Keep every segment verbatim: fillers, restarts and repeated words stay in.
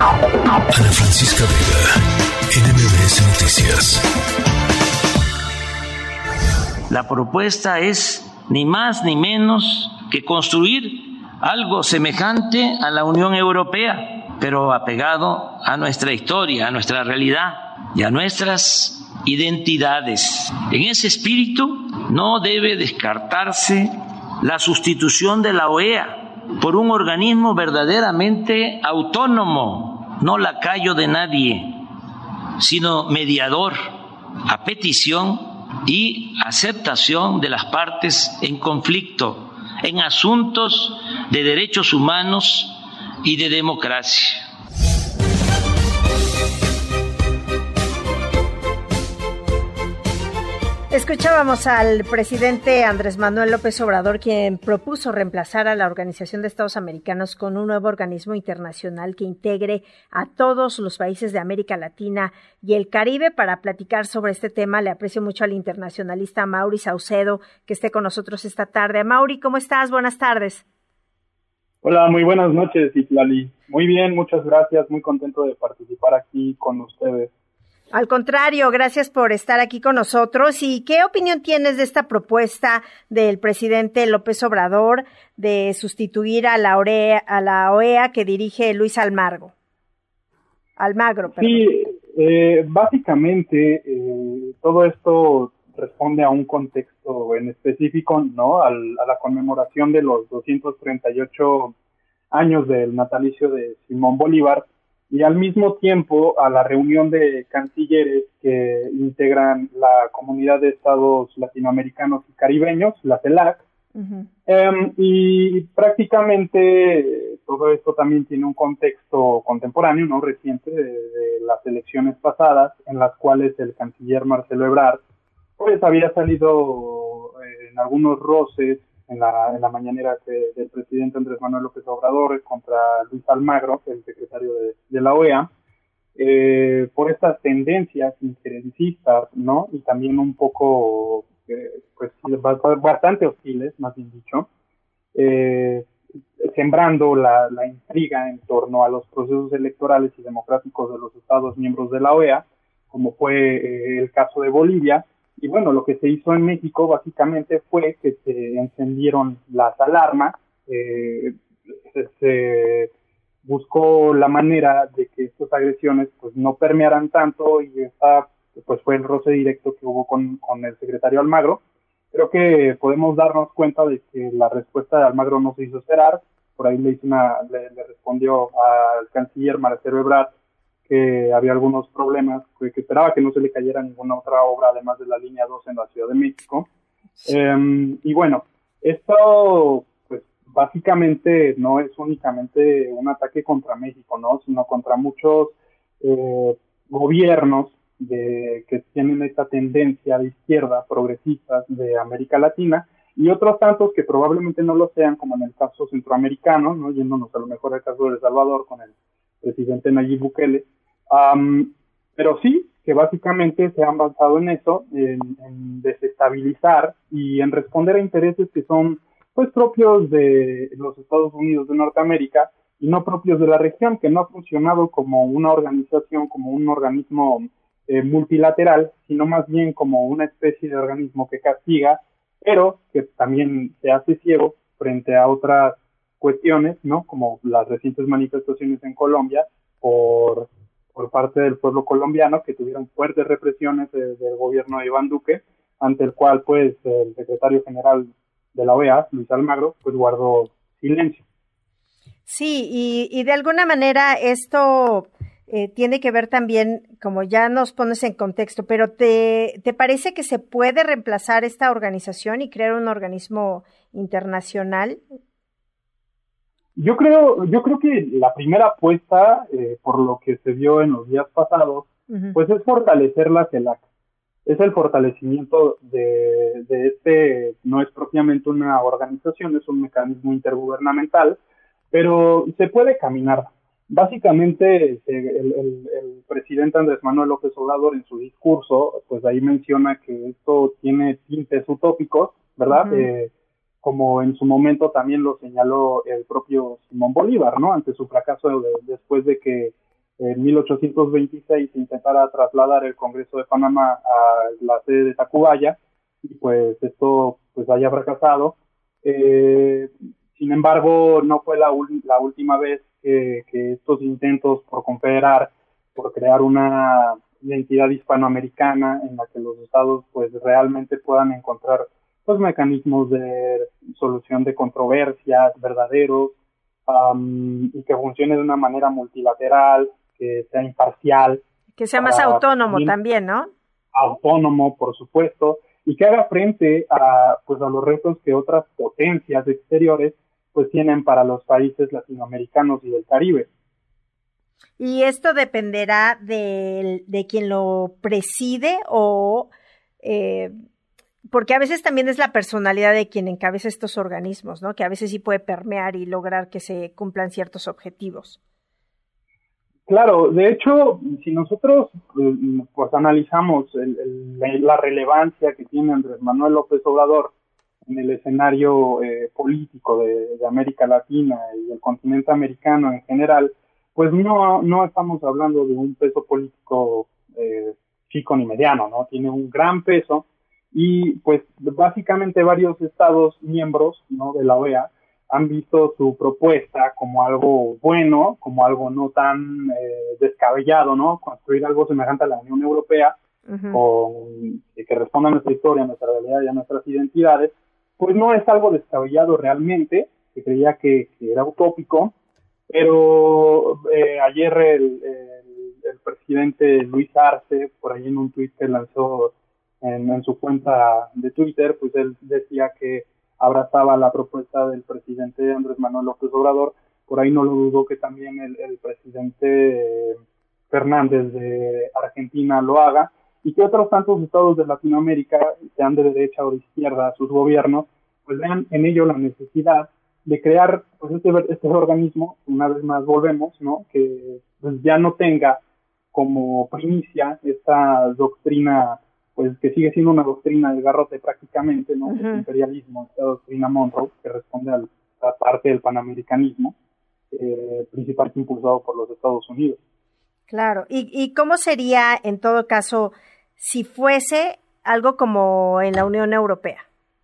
Ana Francisca Vega, N M B S Noticias. La propuesta es ni más ni menos que construir algo semejante a la Unión Europea, pero apegado a nuestra historia, a nuestra realidad y a nuestras identidades. En ese espíritu no debe descartarse la sustitución de la O E A por un organismo verdaderamente autónomo, no lacayo de nadie, sino mediador a petición y aceptación de las partes en conflicto en asuntos de derechos humanos y de democracia. Escuchábamos al presidente Andrés Manuel López Obrador, quien propuso reemplazar a la Organización de Estados Americanos con un nuevo organismo internacional que integre a todos los países de América Latina y el Caribe. Para platicar sobre este tema, le aprecio mucho al internacionalista Amaury Saucedo, que esté con nosotros esta tarde. Amaury, ¿cómo estás? Buenas tardes. Hola, muy buenas noches, Itlali. Muy bien, muchas gracias. Muy contento de participar aquí con ustedes. Al contrario, gracias por estar aquí con nosotros. ¿Y qué opinión tienes de esta propuesta del presidente López Obrador de sustituir a la O E A, a la O E A que dirige Luis Almagro? Almagro, perdón. Sí, eh, básicamente eh, todo esto responde a un contexto en específico, ¿no? Al, a la conmemoración de los doscientos treinta y ocho años del natalicio de Simón Bolívar, y al mismo tiempo a la reunión de cancilleres que integran la Comunidad de Estados Latinoamericanos y Caribeños, la CELAC, uh-huh. eh, y prácticamente todo esto también tiene un contexto contemporáneo, no reciente, de, de las elecciones pasadas, en las cuales el canciller Marcelo Ebrard pues había salido eh, en algunos roces en la, en la mañanera que, del presidente Andrés Manuel López Obrador contra Luis Almagro, el secretario de, de la O E A, eh, por estas tendencias injerencistas, ¿no? Y también un poco, eh, pues, bastante hostiles, más bien dicho, eh, sembrando la, la intriga en torno a los procesos electorales y democráticos de los Estados miembros de la O E A, como fue eh, el caso de Bolivia. Y bueno, lo que se hizo en México básicamente fue que se encendieron las alarmas, eh, se, se buscó la manera de que estas agresiones pues no permearan tanto, y esta pues fue el roce directo que hubo con, con el secretario Almagro. Creo que podemos darnos cuenta de que la respuesta de Almagro no se hizo esperar. Por ahí le hizo una, le, le respondió al canciller Marcelo Ebrard que había algunos problemas, que, que esperaba que no se le cayera ninguna otra obra además de la línea dos en la Ciudad de México. Sí. Eh, y bueno, esto pues básicamente no es únicamente un ataque contra México, ¿no? Sino contra muchos eh, gobiernos de que tienen esta tendencia de izquierda, progresistas de América Latina, y otros tantos que probablemente no lo sean, como en el caso centroamericano, ¿no? Yéndonos a lo mejor al caso de El Salvador con el presidente Nayib Bukele, um, pero sí que básicamente se han avanzado en eso, en, en desestabilizar y en responder a intereses que son pues propios de los Estados Unidos de Norteamérica y no propios de la región, que no ha funcionado como una organización, como un organismo eh, multilateral, sino más bien como una especie de organismo que castiga, pero que también se hace ciego frente a otras cuestiones, ¿no? Como las recientes manifestaciones en Colombia por, por parte del pueblo colombiano, que tuvieron fuertes represiones de, del gobierno de Iván Duque, ante el cual pues el secretario general de la O E A, Luis Almagro, pues guardó silencio. Sí, y, y de alguna manera esto eh, tiene que ver también, como ya nos pones en contexto, pero ¿te, te parece que se puede reemplazar esta organización y crear un organismo internacional? Yo creo, yo creo que la primera apuesta, eh, por lo que se vio en los días pasados, uh-huh. pues es fortalecer la CELAC. Es el fortalecimiento de, de este, no es propiamente una organización, es un mecanismo intergubernamental, pero se puede caminar. Básicamente, el, el, el presidente Andrés Manuel López Obrador en su discurso, pues ahí menciona que esto tiene tintes utópicos, ¿verdad? Uh-huh. Eh, como en su momento también lo señaló el propio Simón Bolívar, ¿no? Ante su fracaso de, después de que en mil ochocientos veintiséis se intentara trasladar el Congreso de Panamá a la sede de Tacubaya, y pues esto pues haya fracasado. Eh, sin embargo, no fue la, la última vez que, que estos intentos por confederar, por crear una identidad hispanoamericana en la que los estados pues realmente puedan encontrar pues mecanismos de solución de controversias verdaderos, um, y que funcione de una manera multilateral, que sea imparcial. Que sea más autónomo también, ¿no? Autónomo, por supuesto, y que haga frente a pues a los retos que otras potencias exteriores pues tienen para los países latinoamericanos y del Caribe. ¿Y esto dependerá de, de quien lo preside o...? Eh, porque a veces también es la personalidad de quien encabeza estos organismos, ¿no? Que a veces sí puede permear y lograr que se cumplan ciertos objetivos. Claro, de hecho, si nosotros pues analizamos el, el, la relevancia que tiene Andrés Manuel López Obrador en el escenario eh, político de, de América Latina y el continente americano en general, pues no, no estamos hablando de un peso político eh, chico ni mediano, ¿no? Tiene un gran peso. Y pues básicamente varios estados miembros, ¿no?, de la O E A han visto su propuesta como algo bueno, como algo no tan eh, descabellado, ¿no? Construir algo semejante a la Unión Europea, uh-huh. con, que responda a nuestra historia, a nuestra realidad y a nuestras identidades, pues no es algo descabellado realmente, que creía que, que era utópico, pero eh, ayer el, el, el presidente Luis Arce, por ahí en un tuit que lanzó En, en su cuenta de Twitter, pues él decía que abrazaba la propuesta del presidente Andrés Manuel López Obrador. Por ahí no lo dudó que también el, el presidente Fernández de Argentina lo haga, y que otros tantos estados de Latinoamérica, sean de derecha o de izquierda, sus gobiernos, pues vean en ello la necesidad de crear pues este, este organismo. Una vez más volvemos, ¿no?, que pues ya no tenga como primicia esta doctrina, pues que sigue siendo una doctrina del garrote prácticamente, ¿no? Uh-huh. El imperialismo, esta doctrina Monroe, que responde a la parte del panamericanismo, eh, principalmente impulsado por los Estados Unidos. Claro, ¿Y, y cómo sería en todo caso si fuese algo como en la Unión Europea?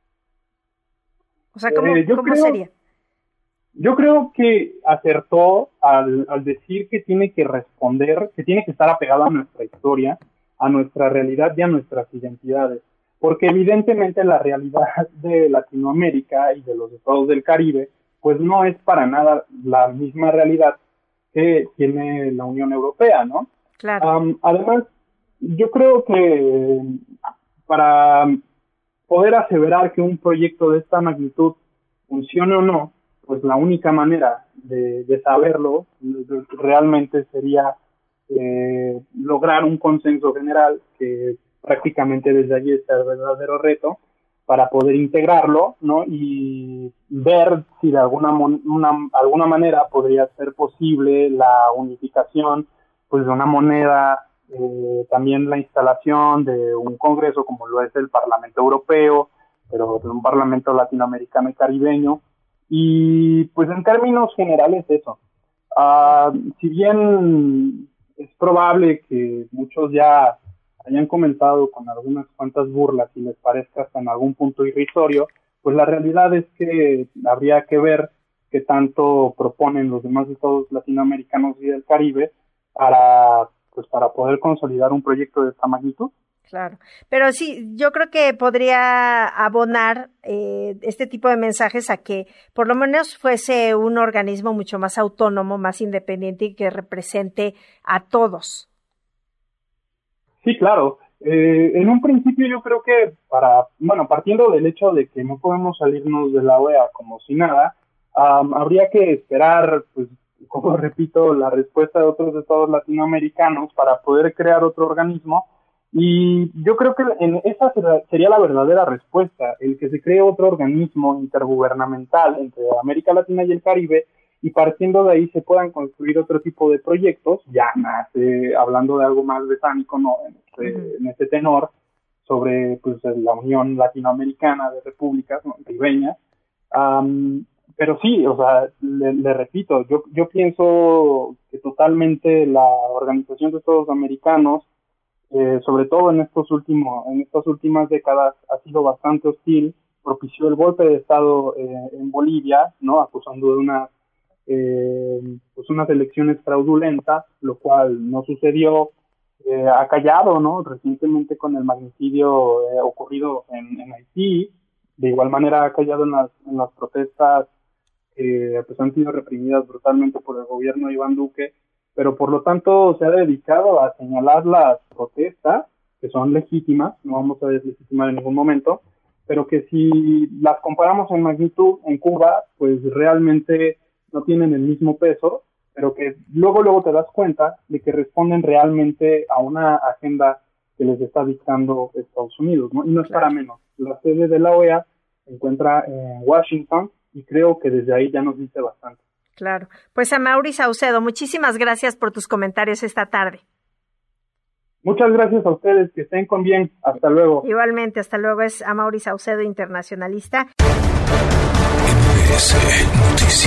O sea, ¿cómo, eh, ¿cómo creo, sería? Yo creo que acertó al, al decir que tiene que responder, que tiene que estar apegado a nuestra historia, a nuestra realidad y a nuestras identidades, porque evidentemente la realidad de Latinoamérica y de los estados del Caribe pues no es para nada la misma realidad que tiene la Unión Europea, ¿no? Claro. Um, además, yo creo que para poder aseverar que un proyecto de esta magnitud funcione o no, pues la única manera de, de saberlo realmente sería Eh, lograr un consenso general, que prácticamente desde allí está el verdadero reto para poder integrarlo, ¿no? Y ver si de alguna una, alguna manera podría ser posible la unificación pues de una moneda, eh, también la instalación de un congreso como lo es el Parlamento Europeo, pero de un Parlamento latinoamericano y caribeño. Y pues en términos generales eso. Uh, si bien es probable que muchos ya hayan comentado con algunas cuantas burlas y les parezca hasta en algún punto irrisorio, pues la realidad es que habría que ver qué tanto proponen los demás estados latinoamericanos y del Caribe para, pues, para poder consolidar un proyecto de esta magnitud. Claro, pero sí, yo creo que podría abonar eh, este tipo de mensajes a que por lo menos fuese un organismo mucho más autónomo, más independiente y que represente a todos. Sí, claro. Eh, en un principio yo creo que para, bueno, partiendo del hecho de que no podemos salirnos de la O E A como si nada, um, habría que esperar, pues, como repito, la respuesta de otros estados latinoamericanos para poder crear otro organismo. Y yo creo que en esa sería la verdadera respuesta, el que se cree otro organismo intergubernamental entre América Latina y el Caribe, y partiendo de ahí se puedan construir otro tipo de proyectos, ya más eh, hablando de algo más besánico, ¿no? En este, uh-huh. en este tenor, sobre pues la Unión Latinoamericana de Repúblicas, ¿no?, caribeñas, um, pero sí, o sea, le, le repito, yo, yo pienso que totalmente la Organización de Estados Americanos, eh, sobre todo en estos últimos, en estas últimas décadas, ha sido bastante hostil, propició el golpe de Estado eh, en Bolivia, ¿no? Acusando de unas, eh, pues unas elecciones fraudulentas, lo cual no sucedió. Eh, ha callado, ¿no? Recientemente con el magnicidio eh, ocurrido en, en Haití, de igual manera ha callado en las, en las protestas que pues han sido reprimidas brutalmente por el gobierno de Iván Duque, pero por lo tanto se ha dedicado a señalar las protestas, que son legítimas, no vamos a deslegitimar en ningún momento, pero que si las comparamos en magnitud en Cuba, pues realmente no tienen el mismo peso, pero que luego luego te das cuenta de que responden realmente a una agenda que les está dictando Estados Unidos, ¿no? Y no es para menos. La sede de la O E A se encuentra en Washington y creo que desde ahí ya nos dice bastante. Claro. Pues Amaury Saucedo, muchísimas gracias por tus comentarios esta tarde. Muchas gracias a ustedes, que estén con bien. Hasta luego. Igualmente, hasta luego. Es Amaury Saucedo, internacionalista. M B S Noticias.